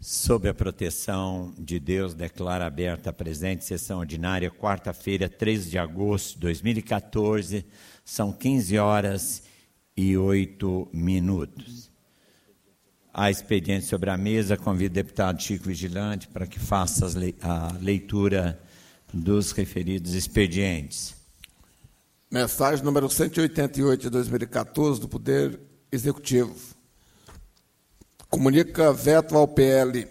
Sob a proteção de Deus, declaro aberta a presente sessão ordinária, quarta-feira, 13 de agosto de 2014, são 15 horas e 8 minutos. Há expediente sobre a mesa, convido o deputado Chico Vigilante para que faça a leitura dos referidos expedientes. Mensagem número 188 de 2014 do Poder Executivo. Comunica veto ao PL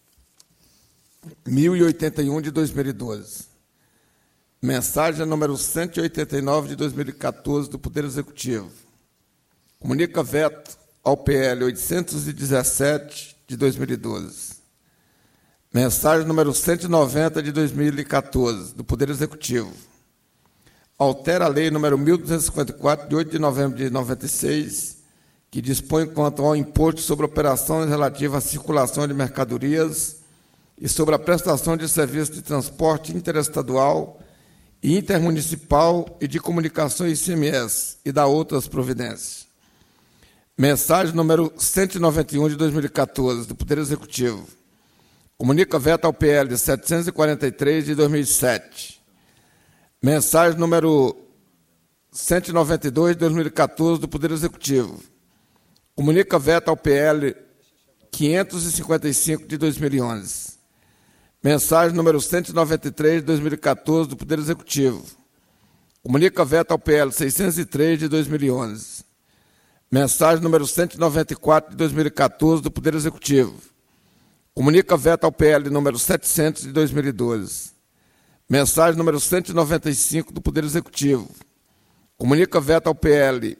1081 de 2012. Mensagem número 189 de 2014 do Poder Executivo. Comunica veto ao PL 817 de 2012. Mensagem número 190 de 2014 do Poder Executivo. Altera a lei número 1254 de 8 de novembro de 96, que dispõe quanto ao imposto sobre operações relativas à circulação de mercadorias e sobre a prestação de serviços de transporte interestadual e intermunicipal e de comunicação ICMS e da outras providências. Mensagem número 191 de 2014 do Poder Executivo. Comunica veto ao PL 743 de 2007. Mensagem número 192 de 2014 do Poder Executivo. Comunica veto ao PL 555 de 2011. Mensagem número 193 de 2014 do Poder Executivo. Comunica veto ao PL 603 de 2011. Mensagem número 194 de 2014 do Poder Executivo. Comunica veto ao PL número 700 de 2012. Mensagem número 195 do Poder Executivo. Comunica veto ao PL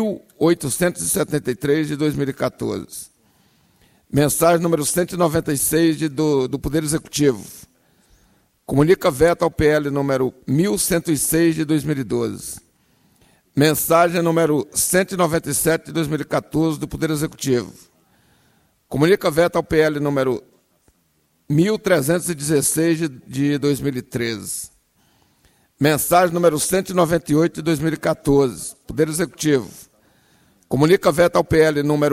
1873 de 2014. Mensagem número 196 do Poder Executivo. Comunica veto ao PL número 1106 de 2012. Mensagem número 197 de 2014 do Poder Executivo. Comunica veto ao PL número 1316 de 2013. Mensagem número 198 de 2014, Poder Executivo. Comunica veto ao PL número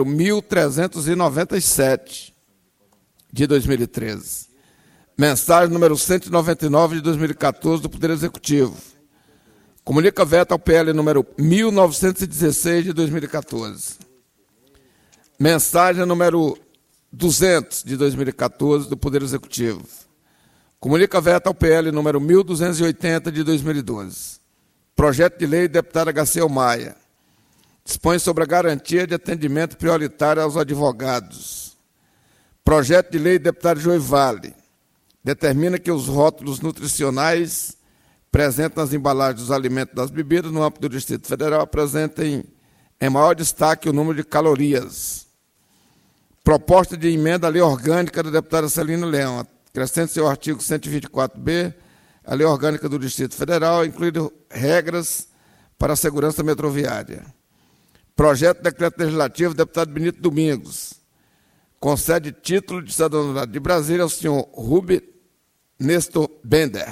1397 de 2013. Mensagem número 199 de 2014 do Poder Executivo. Comunica veto ao PL número 1916 de 2014. Mensagem número 200 de 2014 do Poder Executivo. Comunica veto ao PL número 1280 de 2012. Projeto de lei, deputada Garcia Maia. Dispõe sobre a garantia de atendimento prioritário aos advogados. Projeto de lei, deputado Joey Vale. Determina que os rótulos nutricionais presentes nas embalagens dos alimentos e das bebidas no âmbito do Distrito Federal apresentem em maior destaque o número de calorias. Proposta de emenda à lei orgânica da deputada Celina Leão, acrescente seu artigo 124b, a lei orgânica do Distrito Federal, incluindo regras para a segurança metroviária. Projeto de decreto legislativo, deputado Benito Domingos. Concede título de cidadania de Brasília ao senhor Rubi Nestor Bender.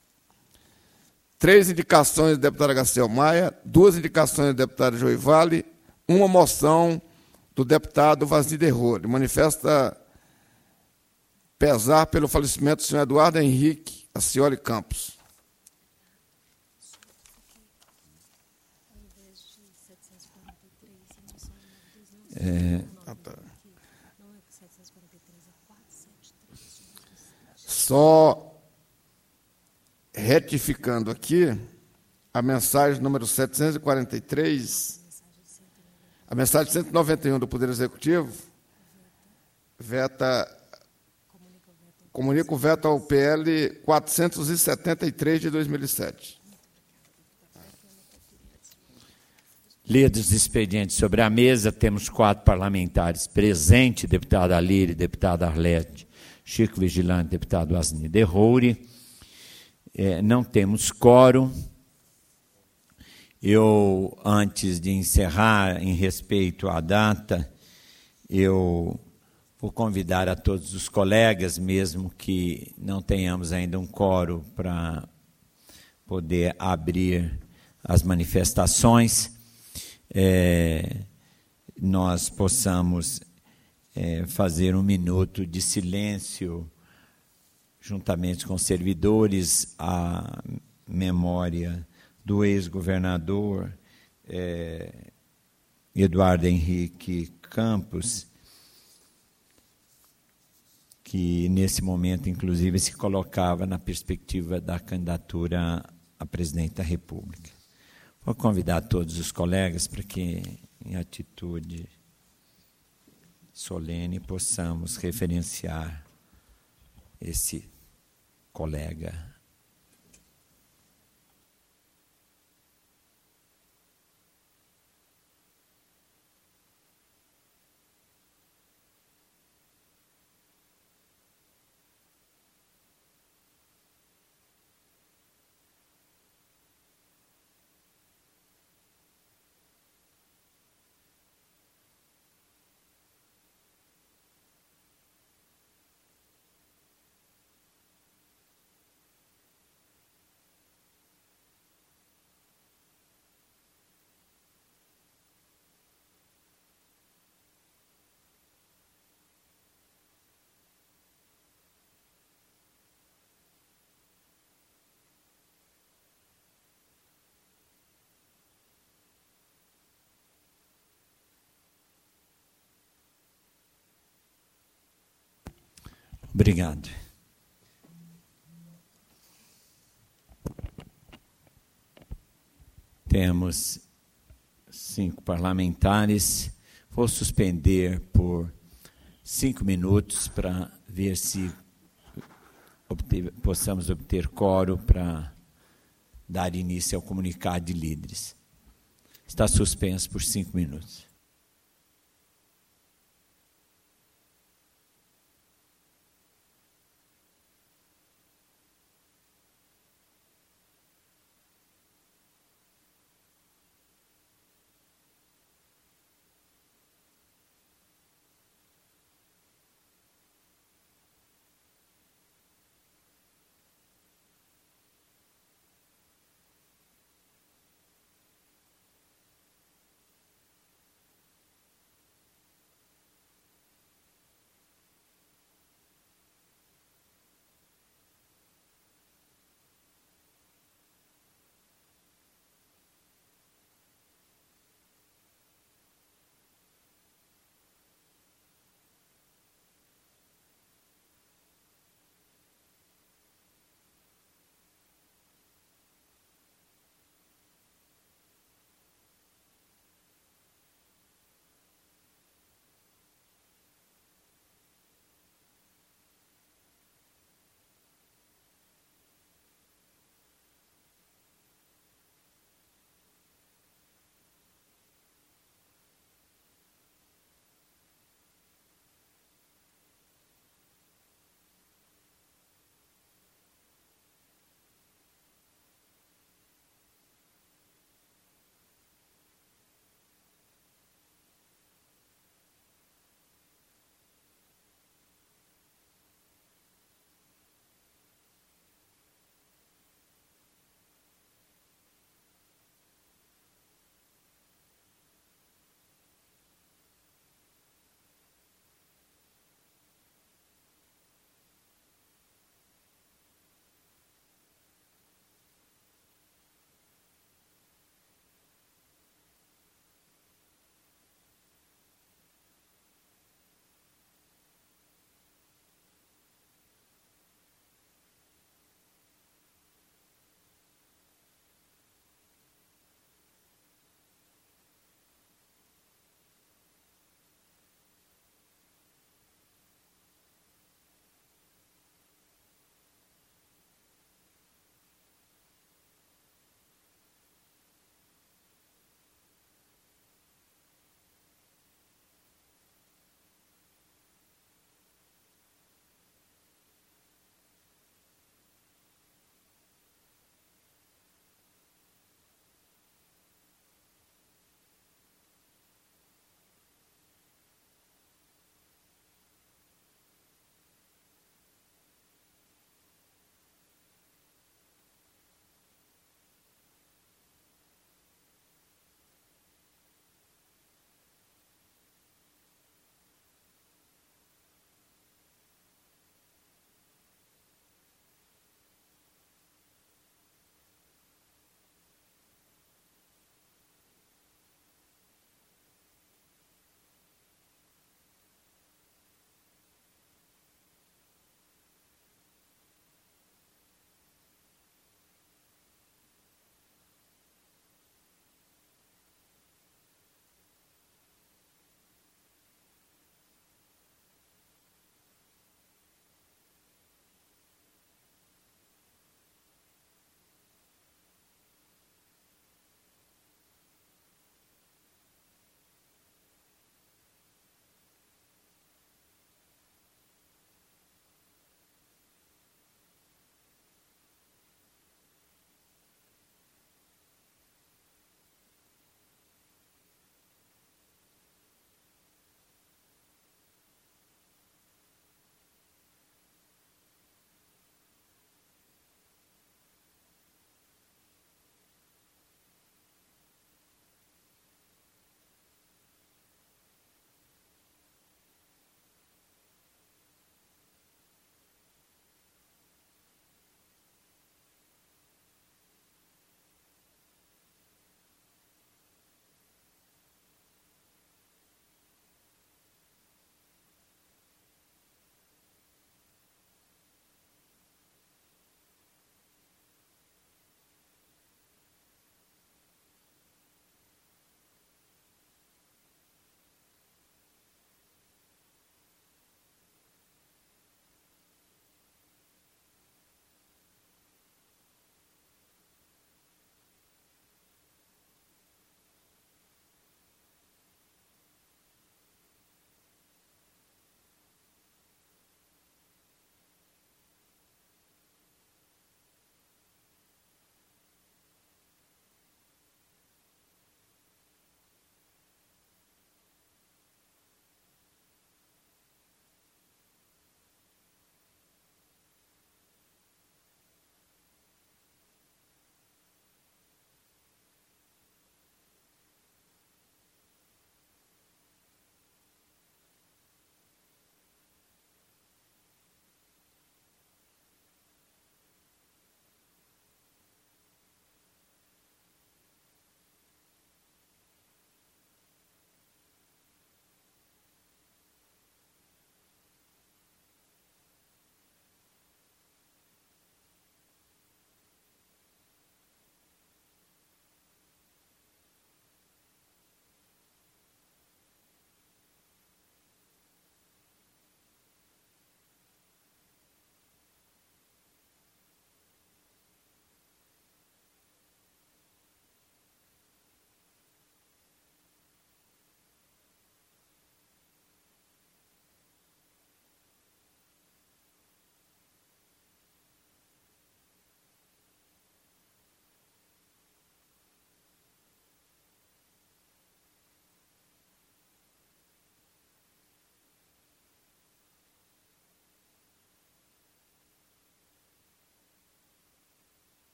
3 indicações da deputada Garcia Maia, 2 indicações da deputada Joey Vale, 1 moção do deputado Vazir de Rode. Manifesta pesar pelo falecimento do senhor Eduardo Henrique Acioli Campos. Só retificando aqui, a mensagem número 743, a mensagem 191 do Poder Executivo, comunica o veto ao PL 473 de 2007. Lidos os expedientes sobre a mesa, temos 4 parlamentares presentes, deputado Alírio, deputado Arlete, Chico Vigilante, deputado Asni de Roure. Não temos quórum. Eu, antes de encerrar, em respeito à data, eu vou convidar a todos os colegas, mesmo que não tenhamos ainda um quórum para poder abrir as manifestações, nós possamos fazer um minuto de silêncio, juntamente com servidores, à memória do ex-governador Eduardo Henrique Campos, que nesse momento, inclusive, se colocava na perspectiva da candidatura a presidente da República. Vou convidar todos os colegas para que, em atitude solene, possamos referenciar esse colega. Obrigado. Temos 5 parlamentares. Vou suspender por 5 minutos para ver se possamos obter quórum para dar início ao comunicado de líderes. Está suspenso por 5 minutos.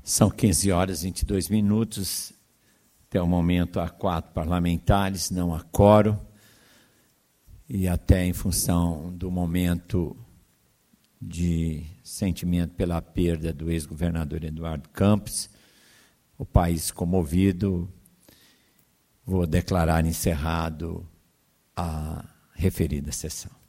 São 15 horas e 22 minutos. Até o momento há 4 parlamentares, não há quórum. E até em função do momento de sentimento pela perda do ex-governador Eduardo Campos, o país comovido, vou declarar encerrado a referida sessão.